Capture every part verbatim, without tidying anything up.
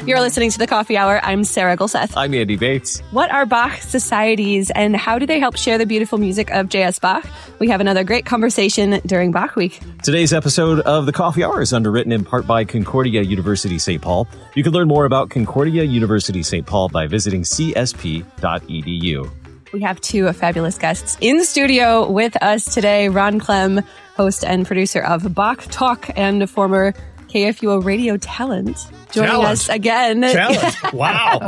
You're listening to The Coffee Hour. I'm Sarah Gulseth. I'm Andy Bates. What are Bach societies and how do they help share the beautiful music of J S. Bach? We have another great conversation during Bach Week. Today's episode of The Coffee Hour is underwritten in part by Concordia University Saint Paul. You can learn more about Concordia University Saint Paul by visiting c s p dot e d u. We have two fabulous guests in the studio with us today. Ron Clem, host and producer of Bach Talk and former K F U O radio talent, joining Talent. us again. Talent. Wow.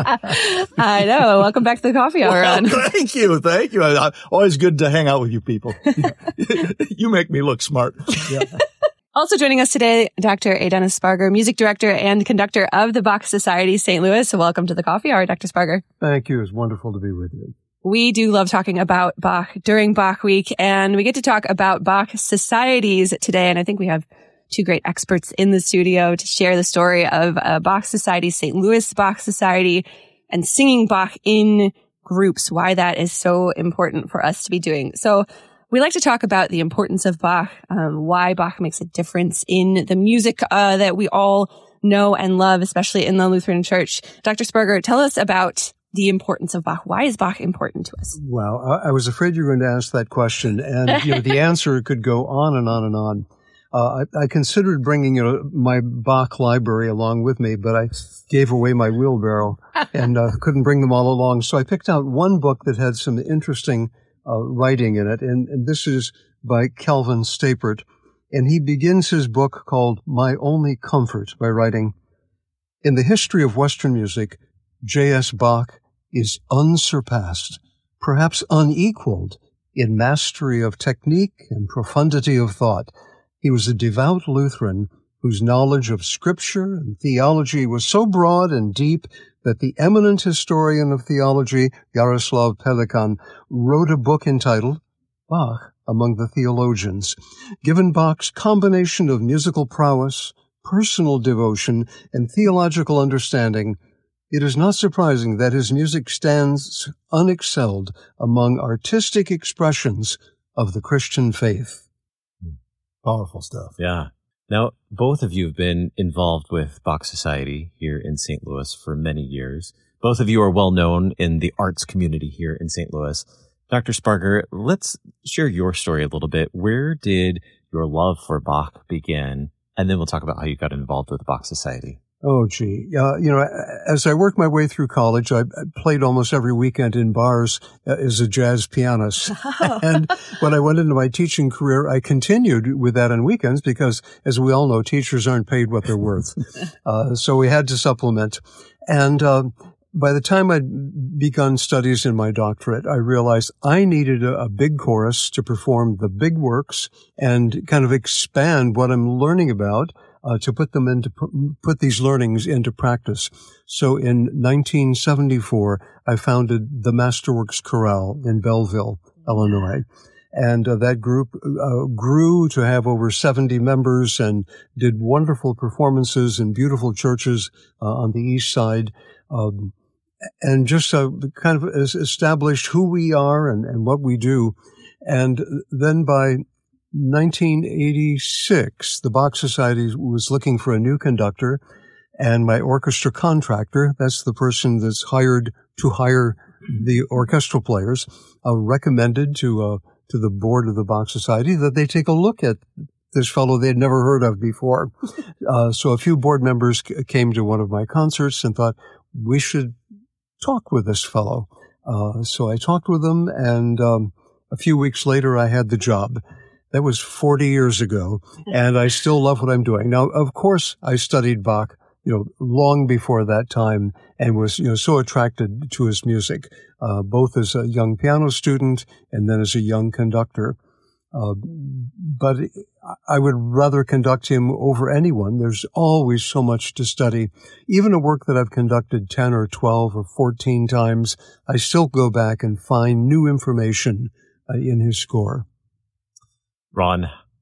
I know. Welcome back to the Coffee Hour, Well, Ron. thank you. Thank you. I, I, always good to hang out with you people. You make me look smart. Yeah. Also joining us today, Doctor A. Dennis Sparger, music director and conductor of the Bach Society Saint Louis. So welcome to the Coffee Hour, Doctor Sparger. Thank you. It's wonderful to be with you. We do love talking about Bach during Bach Week, and we get to talk about Bach societies today. And I think we have two great experts in the studio to share the story of uh, Bach Society, Saint Louis Bach Society, and singing Bach in groups, why that is so important for us to be doing. So we like to talk about the importance of Bach, um, why Bach makes a difference in the music uh, that we all know and love, especially in the Lutheran Church. Doctor Sparger, tell us about the importance of Bach. Why is Bach important to us? Well, I, I was afraid you were going to ask that question, and you know, the answer could go on and on and on. Uh, I, I considered bringing you know, my Bach library along with me, but I gave away my wheelbarrow and uh, couldn't bring them all along. So I picked out one book that had some interesting uh, writing in it, and, and this is by Calvin Stapert. And he begins his book called My Only Comfort by writing, "In the history of Western music, J S. Bach is unsurpassed, perhaps unequaled, in mastery of technique and profundity of thought. He was a devout Lutheran whose knowledge of scripture and theology was so broad and deep that the eminent historian of theology, Jaroslav Pelikan, wrote a book entitled Bach Among the Theologians. Given Bach's combination of musical prowess, personal devotion, and theological understanding, it is not surprising that his music stands unexcelled among artistic expressions of the Christian faith." Powerful stuff. Yeah. Now, both of you have been involved with Bach Society here in Saint Louis for many years. Both of you are well known in the arts community here in Saint Louis. Doctor Sparger, let's share your story a little bit. Where did your love for Bach begin? And then we'll talk about how you got involved with the Bach Society. Oh, gee. Uh, you know, as I worked my way through college, I played almost every weekend in bars uh, as a jazz pianist. Oh. And when I went into my teaching career, I continued with that on weekends because, as we all know, teachers aren't paid what they're worth. uh, so we had to supplement. And uh, by the time I'd begun studies in my doctorate, I realized I needed a, a big chorus to perform the big works and kind of expand what I'm learning about. Uh, to put them into, put these learnings into practice. So in nineteen seventy-four, I founded the Masterworks Chorale in Belleville, Illinois. And uh, that group uh, grew to have over seventy members and did wonderful performances in beautiful churches uh, on the east side. Um, and just uh, kind of established who we are and, and what we do. And then by nineteen eighty-six, the Bach Society was looking for a new conductor, and my orchestra contractor, that's the person that's hired to hire the orchestral players, uh, recommended to uh, to the board of the Bach Society that they take a look at this fellow they'd never heard of before. uh, so a few board members c- came to one of my concerts and thought, we should talk with this fellow. Uh, so I talked with them, and um, a few weeks later I had the job. That was forty years ago, and I still love what I'm doing. Now, of course, I studied Bach, you know, long before that time and was, you know, so attracted to his music, uh, both as a young piano student and then as a young conductor. Uh, but I would rather conduct him over anyone. There's always so much to study. Even a work that I've conducted ten or twelve or fourteen times, I still go back and find new information uh, in his score. Ron,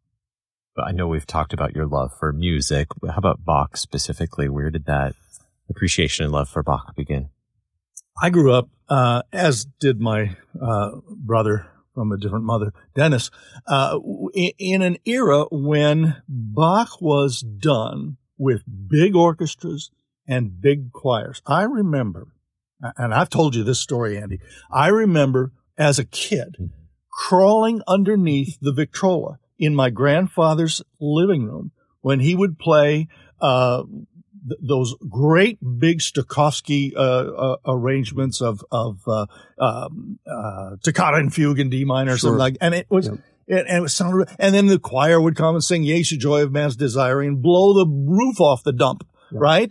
I know we've talked about your love for music. How about Bach specifically? Where did that appreciation and love for Bach begin? I grew up, uh, as did my uh, brother from a different mother, Dennis, uh, in, in an era when Bach was done with big orchestras and big choirs. I remember, and I've told you this story, Andy, I remember as a kid crawling underneath the Victrola in my grandfather's living room when he would play uh th- those great big Stokowski uh, uh, arrangements of of uh, um, uh, Toccata and Fugue in D minor or Sure. something like, and it was. Yep. It, and it was sounded, and then the choir would come and sing "Yesu, Joy of Man's Desire" and blow the roof off the dump, Yep. right?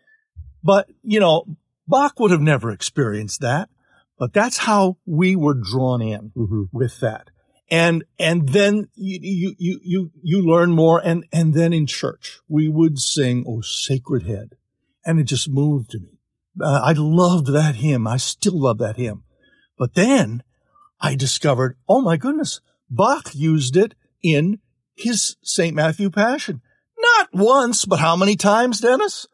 But you know, Bach would have never experienced that. But that's how we were drawn in Mm-hmm. with that. And, and then you, you, you, you, you learn more. And, and then in church, we would sing, "Oh, Sacred Head." And it just moved me. Uh, I loved that hymn. I still love that hymn. But then I discovered, oh my goodness, Bach used it in his Saint Matthew Passion. Not once, but how many times, Dennis?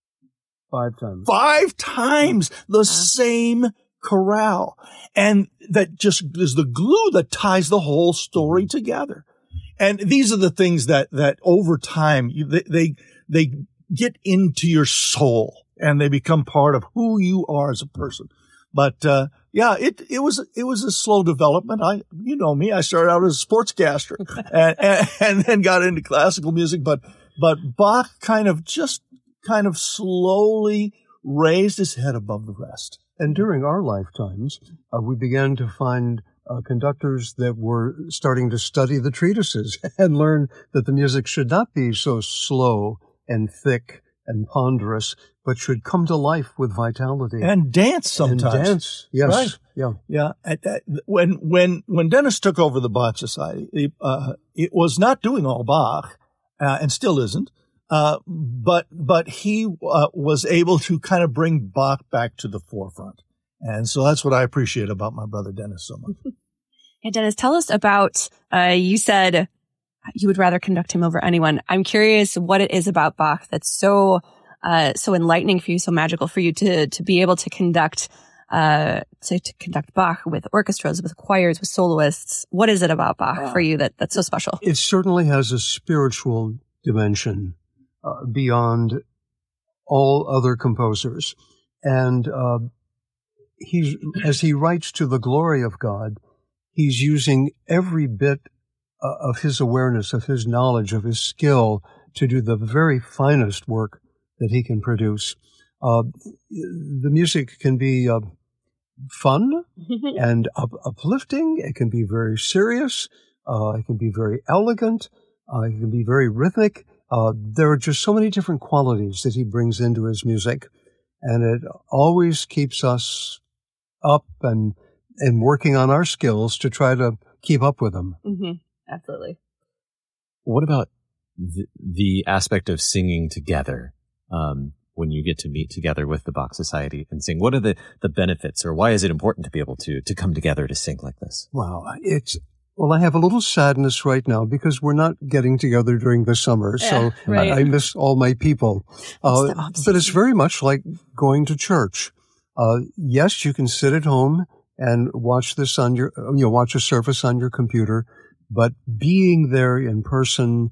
Five times. Five times the same chorale. And that just is the glue that ties the whole story together. And these are the things that, that over time, you, they, they, they get into your soul and they become part of who you are as a person. But, uh, yeah, it, it was, it was a slow development. I, you know me, I started out as a sportscaster and, and, and then got into classical music. But, but Bach kind of just kind of slowly raised his head above the rest. And during our lifetimes, uh, we began to find uh, conductors that were starting to study the treatises and learn that the music should not be so slow and thick and ponderous, but should come to life with vitality. And dance sometimes. And dance, yes. Right. Yeah. Yeah. At, at, when, when, when Dennis took over the Bach Society, it, uh, it was not doing all Bach, uh, and still isn't. Uh, but, but he, uh, was able to kind of bring Bach back to the forefront. And so that's what I appreciate about my brother Dennis so much. Hey, Dennis, tell us about, uh, you said you would rather conduct him over anyone. I'm curious what it is about Bach that's so, uh, so enlightening for you, so magical for you to, to be able to conduct, uh, to, to conduct Bach with orchestras, with choirs, with soloists. What is it about Bach for you that, that's so special? It certainly has a spiritual dimension. Uh, beyond all other composers. And uh, he's, as he writes to the glory of God, he's using every bit uh, of his awareness, of his knowledge, of his skill to do the very finest work that he can produce. Uh, the music can be uh, fun and up- uplifting. It can be very serious. Uh, it can be very elegant. Uh, it can be very rhythmic. Uh, there are just so many different qualities that he brings into his music, and it always keeps us up and and working on our skills to try to keep up with him. Mm-hmm. Absolutely. What about the, the aspect of singing together um, when you get to meet together with the Bach Society and sing? What are the, the benefits, or why is it important to be able to to come together to sing like this? Wow, it's well, I have a little sadness right now because we're not getting together during the summer, Yeah, so right. I, I miss all my people. Uh, the off-season. but it's very much like going to church. Uh, yes, you can sit at home and watch this on your, you know, watch a service on your computer, but being there in person,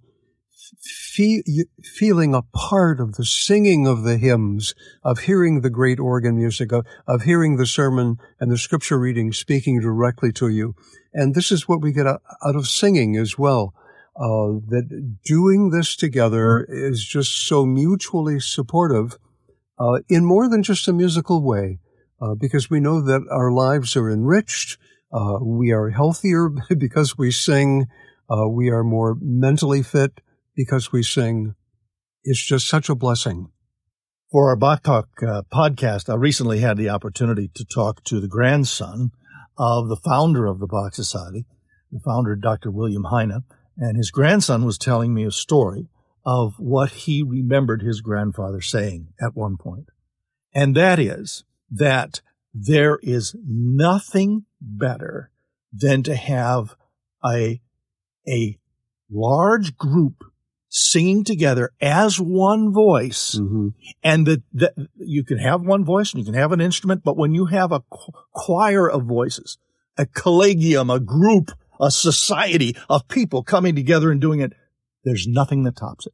fe- feeling a part of the singing of the hymns, of hearing the great organ music, of, of hearing the sermon and the scripture reading speaking directly to you. And this is what we get out of singing as well, uh, that doing this together is just so mutually supportive uh, in more than just a musical way, uh, because we know that our lives are enriched, uh, we are healthier because we sing, uh, we are more mentally fit because we sing. It's just such a blessing. For our Bach Talk uh, podcast, I recently had the opportunity to talk to the grandson of the founder of the Bach Society, the founder, Doctor William Heine, and his grandson was telling me a story of what he remembered his grandfather saying at one point. And that is that there is nothing better than to have a, a large group singing together as one voice, Mm-hmm. and that, that you can have one voice and you can have an instrument, but when you have a choir of voices, a collegium, a group, a society of people coming together and doing it, there's nothing that tops it.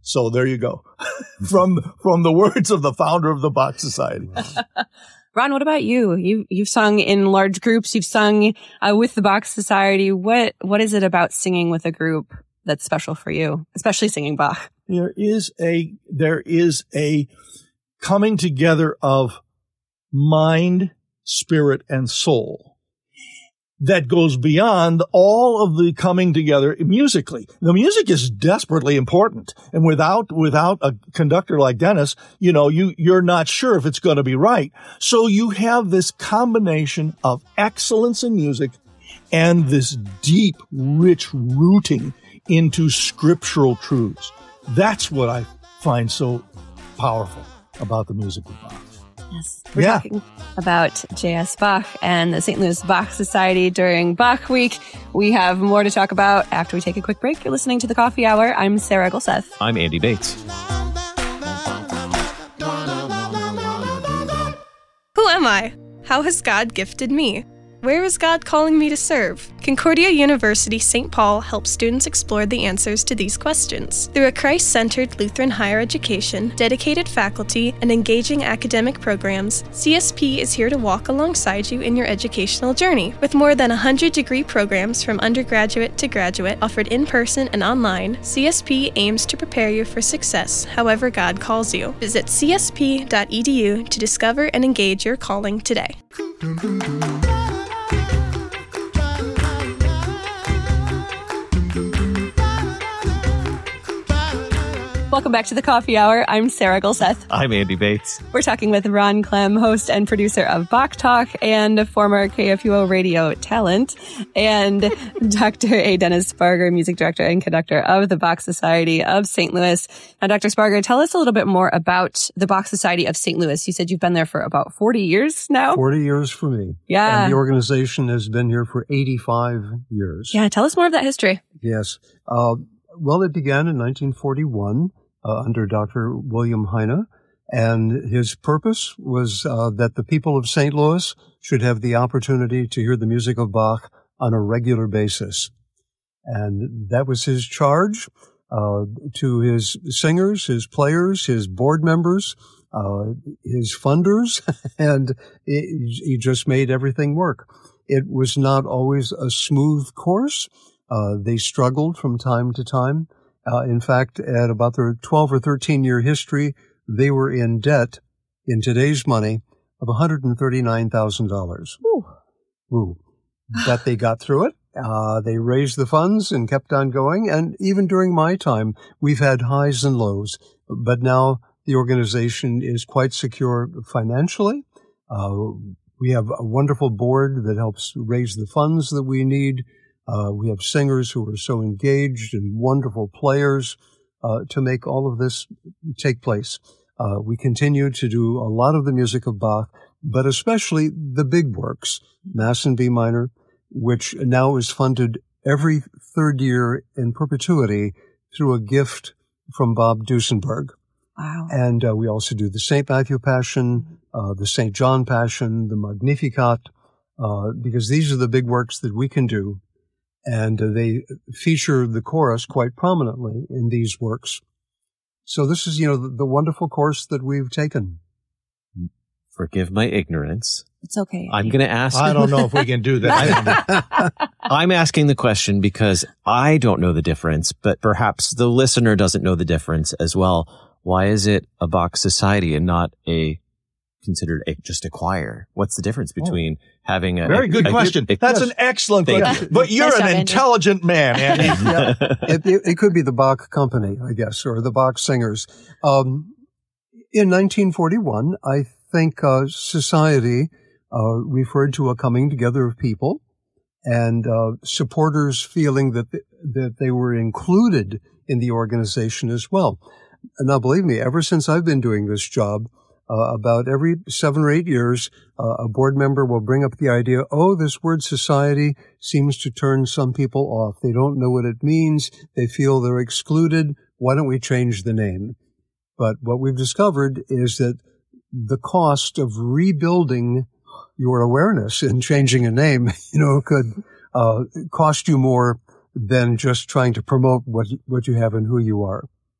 So there you go. from, from the words of the founder of the Bach Society. Ron, what about you? You, you've sung in large groups. You've sung uh, with the Bach Society. What, what is it about singing with a group that's special for you, especially singing Bach? There is a, there is a coming together of mind, spirit, and soul that goes beyond all of the coming together musically. The music is desperately important. And without, without a conductor like Dennis, you know, you, you're not sure if it's going to be right. So you have this combination of excellence in music and this deep, rich rooting into scriptural truths. That's what I find so powerful about the music of Bach. Yes. We're yeah. talking about J S. Bach and the Saint Louis Bach Society during Bach Week. We have more to talk about after we take a quick break. You're listening to The Coffee Hour. I'm Sarah Gulseth. I'm Andy Bates. Who am I? How has God gifted me? Where is God calling me to serve? Concordia University Saint Paul helps students explore the answers to these questions. Through a Christ-centered Lutheran higher education, dedicated faculty, and engaging academic programs, C S P is here to walk alongside you in your educational journey. With more than one hundred degree programs from undergraduate to graduate offered in person and online, C S P aims to prepare you for success however God calls you. Visit c s p dot e d u to discover and engage your calling today. Welcome back to The Coffee Hour. I'm Sarah Gulseth. I'm Andy Bates. We're talking with Ron Clem, host and producer of Bach Talk and former K F U O radio talent, and Doctor A. Dennis Sparger, music director and conductor of the Bach Society of Saint Louis. Now, Doctor Sparger, tell us a little bit more about the Bach Society of Saint Louis. You said you've been there for about forty years now? forty years for me. Yeah. And the organization has been here for eighty-five years. Yeah, tell us more of that history. Yes. Uh, well, it began in nineteen forty-one. Uh, under Doctor William Heine, and his purpose was uh, that the people of Saint Louis should have the opportunity to hear the music of Bach on a regular basis. And that was his charge uh, to his singers, his players, his board members, uh, his funders, and it, he just made everything work. It was not always a smooth course. Uh, they struggled from time to time. Uh, in fact, at about their twelve or thirteen year history, they were in debt, in today's money, of one hundred thirty-nine thousand dollars. Ooh. Ooh. But they got through it. Uh, they raised the funds and kept on going. And even during my time, we've had highs and lows. But now the organization is quite secure financially. Uh, we have a wonderful board that helps raise the funds that we need. Uh, we have singers who are so engaged and wonderful players uh, to make all of this take place. Uh, we continue to do a lot of the music of Bach, but especially the big works, Mass in B minor, which now is funded every third year in perpetuity through a gift from Bob Duesenberg. Wow. And uh, we also do the Saint Matthew Passion, uh, the Saint John Passion, the Magnificat, uh, because these are the big works that we can do. And uh, they feature the chorus quite prominently in these works. So this is, you know, the, the wonderful course that we've taken. Forgive my ignorance. It's okay. I'm going to ask. I don't know if we can do that. I'm asking the question because I don't know the difference, but perhaps the listener doesn't know the difference as well. Why is it a Bach Society and not a considered a, just a choir? What's the difference between oh. having a very good a, question? A, a, That's yes. an excellent Thank question. you. But you're nice an job, intelligent man, Andy. yeah. it, it, it could be the Bach Company, I guess, or the Bach Singers. Um, in nineteen forty-one, I think uh, society uh, referred to a coming together of people and uh, supporters feeling that th- that they were included in the organization as well. Now, believe me, ever since I've been doing this job, uh, about every seven or eight years, uh, a board member will bring up the idea, oh, this word society seems to turn some people off. They don't know what it means. They feel they're excluded. Why don't we change the name? But what we've discovered is that the cost of rebuilding your awareness and changing a name, you know, could uh, cost you more than just trying to promote what what you have and who you are.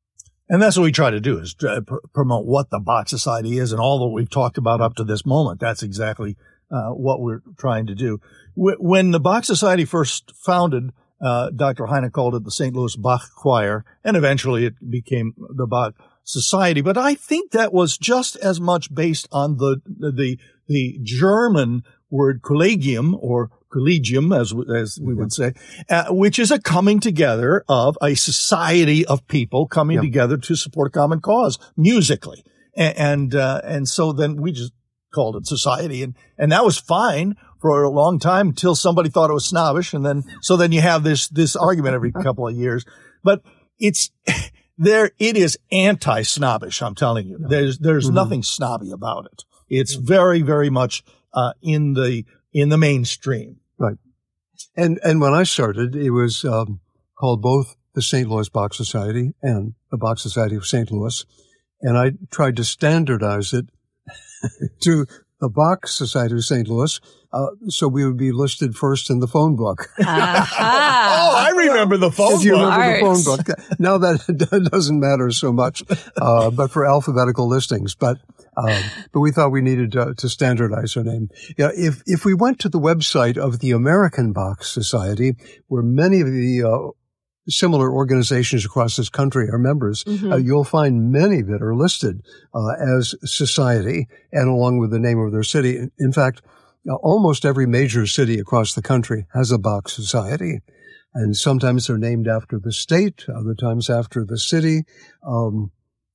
And that's what we try to do, is to pr- promote what the Bach Society is and all that we've talked about up to this moment. That's exactly uh, what we're trying to do. W- when the Bach Society first founded, uh, Doctor Heine called it the Saint Louis Bach Choir, and eventually it became the Bach Society. But I think that was just as much based on the the the German word collegium, or collegium, as as we would say, uh, which is a coming together of a society of people coming Yeah. together to support a common cause musically, and and, uh, and so then we just called it society, and and that was fine for a long time until somebody thought it was snobbish, and then so then you have this this argument every couple of years, but it's there. It is anti-snobbish. I'm telling you, there's there's Mm-hmm. nothing snobby about it. It's very very much uh, in the in the mainstream. Right. And and when I started, it was um, called both the Saint Louis Bach Society and the Bach Society of Saint Louis. And I tried to standardize it to the Bach Society of Saint Louis, uh, so we would be listed first in the phone book. Aha. Oh, I remember the phone If you book. remember the Arts. phone book. Now that doesn't matter so much, uh, but for alphabetical listings. But um, but we thought we needed to, to standardize our name. Yeah, if if we went to the website of the American Bach Society, where many of the uh, similar organizations across this country are members, Mhm. uh, you'll find many that are listed uh, as society, and along with the name of their city. In- In fact, uh, almost every major city across the country has a Bach Society. And sometimes they're named after the state, other times after the city. Um,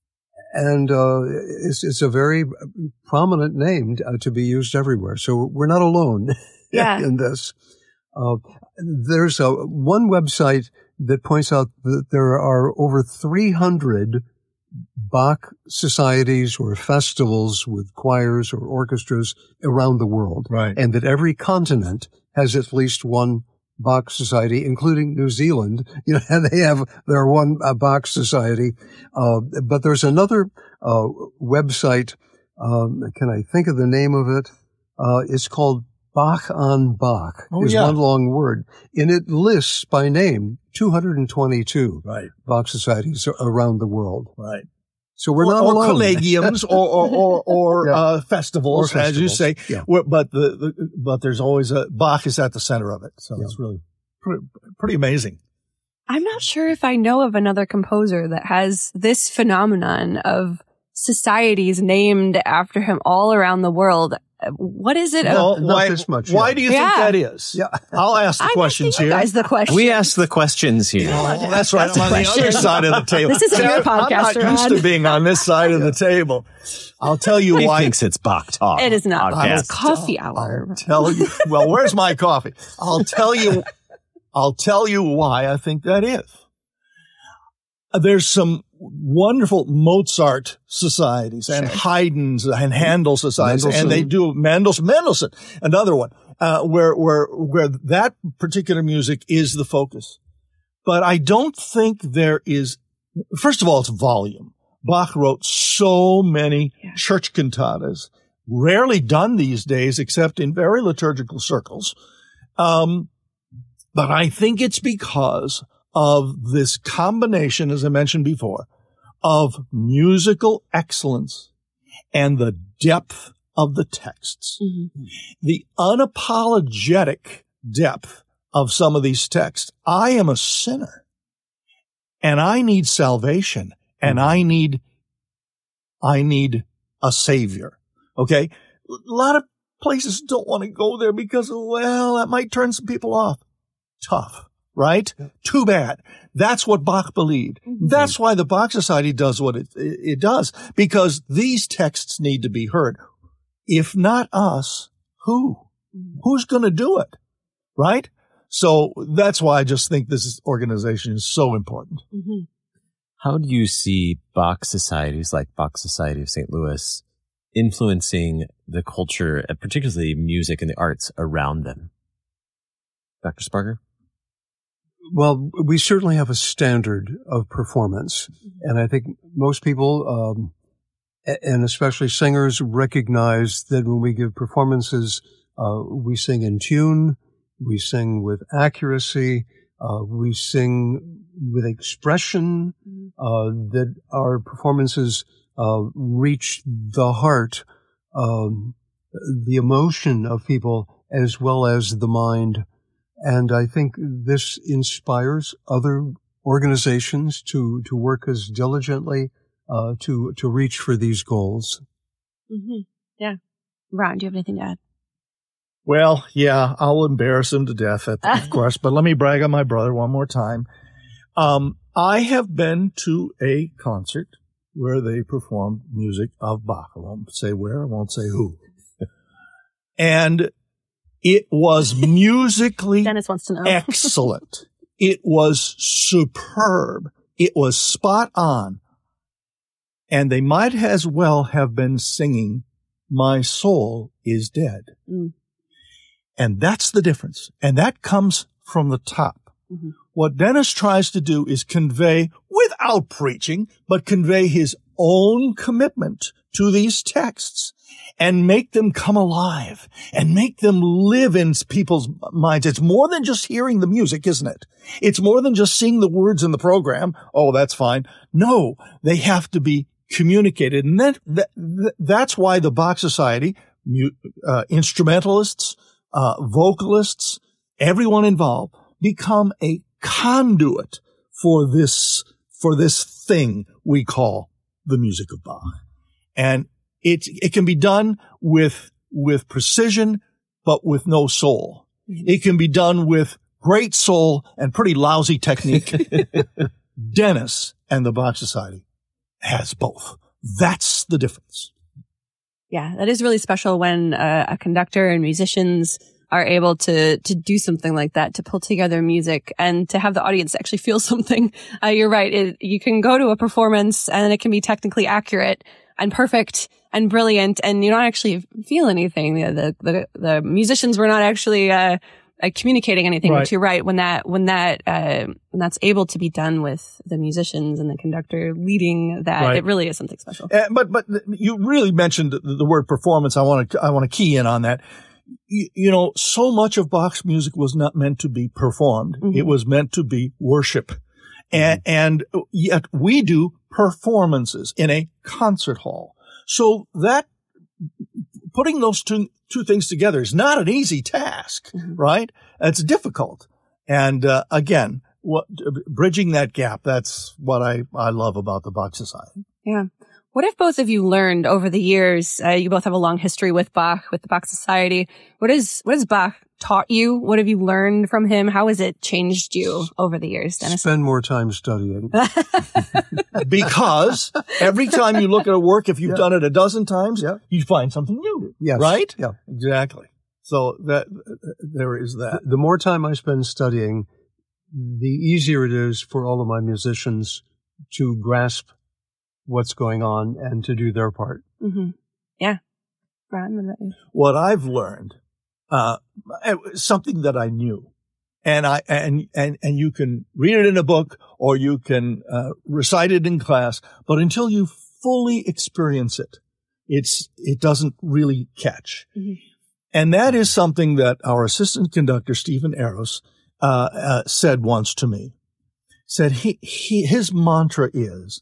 and uh, it's, it's a very prominent name uh, to be used everywhere. So we're not alone Yeah. in this. Uh, there's a, one website that points out that there are over three hundred Bach societies or festivals with choirs or orchestras around the world. Right. And that every continent has at least one Bach society, including New Zealand. You know, and they have their one uh, Bach society. Uh, but there's another uh, website. Um, can I think of the name of it? Uh, it's called Bach on Bach. Oh, is yeah. one long word. And it lists by name two hundred twenty-two Right, Bach societies around the world. right. So we're or, not or alone. collegiums or or or, or Yeah. uh, festivals, Or as you festivals, say. yeah. Where- But the, the but there's always a Bach is at the center of it, so Yeah. it's really pretty, pretty amazing. I'm not sure if I know of another composer that has this phenomenon of societies named after him all around the world. What is it? Well, not why, this much, why yeah. do you Yeah. think that is? Yeah. I'll ask the I'm questions asking you here. guys the question. We ask the questions here. Oh, that's right. I'm on the question. other side of the table. This isn't See, your I'm podcast, not used Ron. to being on this side of the table. I'll tell you He why. thinks it's Bach talk. It is not. podcast. It's coffee hour. I'll tell you. Well, where's my coffee? I'll tell you. I'll tell you why I think that is. There's some wonderful Mozart societies and Haydn's and Handel societies, and they do Mendelssohn, Mendelssohn, another one, uh, where where where that particular music is the focus. But I don't think there is. First of all, it's volume. Bach wrote so many Yeah. church cantatas, rarely done these days except in very liturgical circles. Um, but I think it's because of this combination, as I mentioned before, of musical excellence and the depth of the texts. Mhm. The unapologetic depth of some of these texts. I am a sinner and I need salvation and I need, I need a savior. Okay. A lot of places don't want to go there because, well, that might turn some people off. Tough, right? Too bad. That's what Bach believed. That's why the Bach Society does what it, it, it does, because these texts need to be heard. If not us, who? Who's going to do it? Right? So that's why I just think this organization is so important. Mhm. How do you see Bach societies like Bach Society of Saint Louis influencing the culture, and particularly music and the arts around them? Doctor Sparger? Well, we certainly have a standard of performance. And I think most people, um, a- and especially singers, recognize that when we give performances, uh, we sing in tune, we sing with accuracy, uh, we sing with expression, uh, that our performances uh, reach the heart, um, the emotion of people as well as the mind. And I think this inspires other organizations to, to work as diligently uh, to to reach for these goals. Mm-hmm. Yeah. Ron, do you have anything to add? Well, yeah, I'll embarrass him to death, at, of course, but let me brag on my brother one more time. Um, I have been to a concert where they performed music of Bach. I won't say where, I won't say who. And it was musically Dennis wants to know. excellent. It was superb. It was spot on. And they might as well have been singing "My Soul is Dead." Mm. And that's the difference. And that comes from the top. Mm-hmm. What Dennis tries to do is convey, without preaching, but convey his own commitment to these texts and make them come alive and make them live in people's minds. It's more than just hearing the music, isn't it? It's more than just seeing the words in the program. Oh, that's fine. No, they have to be communicated. And that, that that's why the Bach Society, uh, instrumentalists, uh, vocalists, everyone involved, become a conduit for this, for this thing we call the music of Bach. And it, it can be done with, with precision, but with no soul. Mm-hmm. It can be done with great soul and pretty lousy technique. Dennis and the Bach Society has both. That's the difference. Yeah, that is really special when uh, a conductor and musicians are able to to do something like that, to pull together music and to have the audience actually feel something. Uh, you're right. It, you can go to a performance and it can be technically accurate and perfect and brilliant, and you don't actually feel anything. The the the, the musicians were not actually uh, uh, communicating anything. Right. But you're right. When that when that uh, when that's able to be done with the musicians and the conductor leading that, right. It really is something special. Uh, but but you really mentioned the, the word performance. I want to I want to key in on that. You, you know, so much of Bach's music was not meant to be performed. Mm-hmm. It was meant to be worship. And, mm-hmm. and yet we do performances in a concert hall. So that, putting those two, two things together is not an easy task, mm-hmm. right? It's difficult. And, uh, again, what, bridging that gap, that's what I, I love about the Bach Society. Yeah. What have both of you learned over the years? Uh, you both have a long history with Bach, with the Bach Society. What is, what has Bach taught you? What have you learned from him? How has it changed you over the years, Dennis? Spend more time studying. Because every time you look at a work, if you've yeah. done it a dozen times, yeah. you find something new. Yes. Right? Yeah. Exactly. So that, there is that. The, the more time I spend studying, the easier it is for all of my musicians to grasp what's going on and to do their part. Mm-hmm. Yeah. Ron, what about you? What I've learned, uh, something that I knew, and I, and, and, and you can read it in a book or you can, uh, recite it in class, but until you fully experience it, it's, it doesn't really catch. Mm-hmm. And that is something that our assistant conductor, Stephen Eros, uh, uh, said once to me. Said he, he, his mantra is,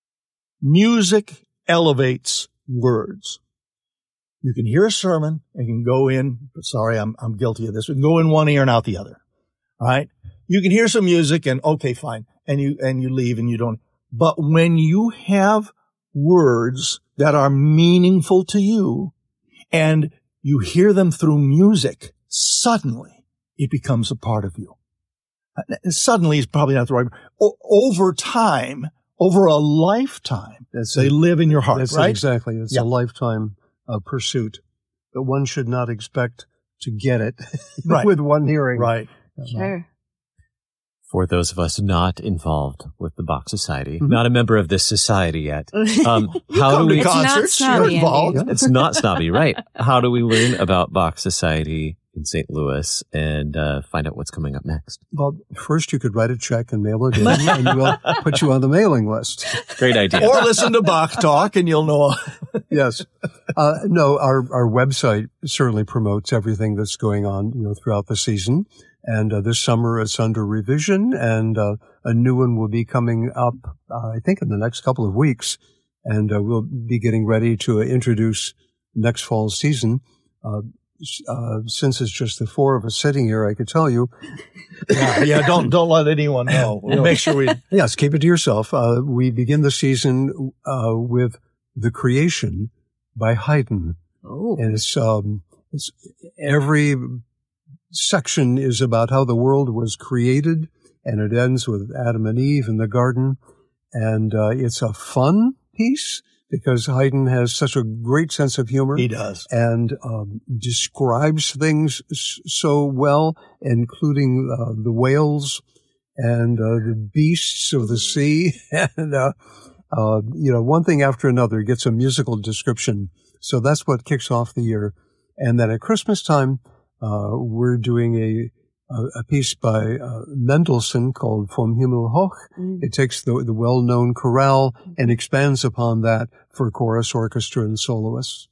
music elevates words. You can hear a sermon and can go in, sorry, I'm, I'm guilty of this. We can go in one ear and out the other. All right. You can hear some music and okay, fine. And you, and you leave and you don't. But when you have words that are meaningful to you and you hear them through music, suddenly it becomes a part of you. Suddenly is probably not the right word. O- over time, over a lifetime, that's they it. live in your heart, that's right? It, exactly. It's yeah. a lifetime uh, pursuit. But one should not expect to get it right. with one hearing. Right. Sure. For those of us not involved with the Bach Society, mm-hmm. not a member of this society yet, um, how come do we? To concerts, you're involved. It's not snobby, right? How do we learn about Bach Society in Saint Louis and uh, find out what's coming up next? Well, first you could write a check and mail it in, and we'll put you on the mailing list. Great idea. Or listen to Bach talk, and you'll know. Yes. Uh, no, our our website certainly promotes everything that's going on, you know, throughout the season. And uh, this summer it's under revision, and uh, a new one will be coming up, uh, I think, in the next couple of weeks. And uh, we'll be getting ready to introduce next fall season. Uh, uh, since it's just the four of us sitting here, I could tell you. yeah, yeah, don't don't let anyone know. We'll make sure we. Yes, keep it to yourself. Uh, we begin the season uh, with The Creation by Haydn. Oh. And it's, um, it's every section is about how the world was created, and it ends with Adam and Eve in the garden. And uh, it's a fun piece because Haydn has such a great sense of humor. He does. And um, describes things so well, including uh, the whales and uh, the beasts of the sea. and, uh, uh, you know, one thing after another gets a musical description. So that's what kicks off the year. And then at Christmas time, uh, we're doing a a piece by uh, Mendelssohn called Vom Himmel hoch. Mm. It takes the, the well-known chorale and expands upon that for chorus, orchestra, and soloists.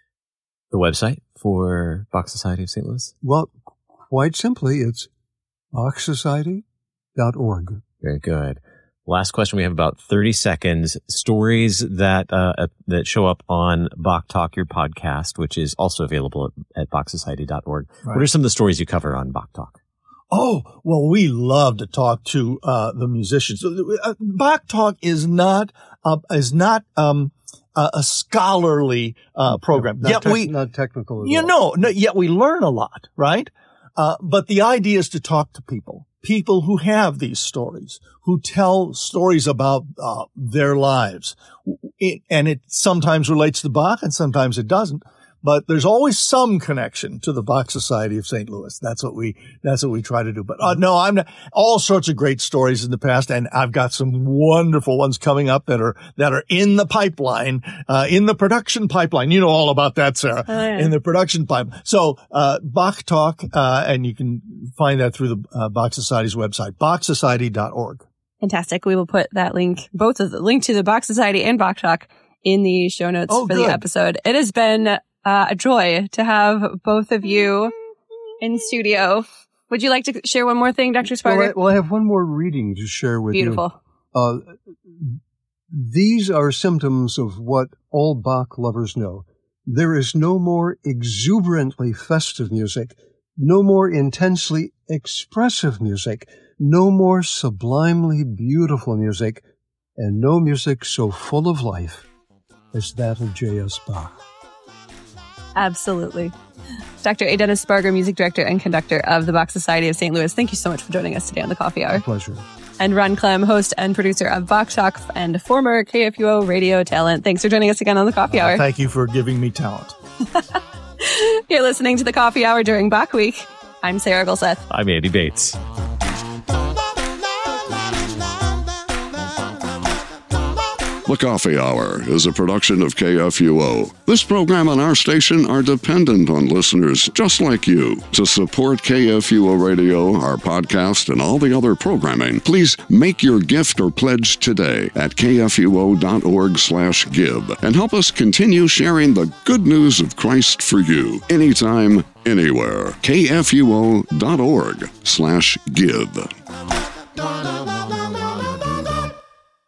The website for Bach Society of Saint Louis? Well, quite simply, it's bach society dot org. Very good. Last question. We have about thirty seconds. Stories that uh, that show up on Bach Talk, your podcast, which is also available at, at bach society dot org. Right. What are some of the stories you cover on Bach Talk? Oh, well, we love to talk to uh, the musicians. Uh, Bach Talk is not uh, is not um, uh, a scholarly uh, program. Not yet te- we not technical. At you all. know, no, yet we learn a lot, right? Uh, but the idea is to talk to people. People who have these stories, who tell stories about uh, their lives. It, and it sometimes relates to Bach and sometimes it doesn't. But there's always some connection to the Bach Society of Saint Louis. That's what we, that's what we try to do. But uh, no, I'm not, all sorts of great stories in the past. And I've got some wonderful ones coming up that are, that are in the pipeline, uh, in the production pipeline. You know all about that, Sarah, oh, yeah. in the production pipeline. So, uh, Bach Talk, uh, and you can find that through the uh, Bach Society's website, bach society dot org. Fantastic. We will put that link, both of the link to the Bach Society and Bach Talk in the show notes oh, for good. the episode. It has been Uh, a joy to have both of you in studio. Would you like to share one more thing, Doctor Sparger? Well I, well, I have one more reading to share with Beautiful. you. Beautiful. Uh, these are symptoms of what all Bach lovers know. There is no more exuberantly festive music, no more intensely expressive music, no more sublimely beautiful music, and no music so full of life as that of J S. Bach. Absolutely. Doctor A. Dennis Sparger, Music Director and Conductor of the Bach Society of Saint Louis. Thank you so much for joining us today on the Coffee Hour. My pleasure. And Ron Clem, host and producer of Bach Talk and former K F U O radio talent. Thanks for joining us again on the Coffee Hour. Uh, thank you for giving me talent. You're listening to the Coffee Hour during Bach Week. I'm Sarah Gulseth. I'm Andy Bates. The Coffee Hour is a production of K F U O. This program and our station are dependent on listeners just like you. To support K F U O Radio, our podcast, and all the other programming, please make your gift or pledge today at kfuo.org slash give and help us continue sharing the good news of Christ for you anytime, anywhere. kfuo.org slash give.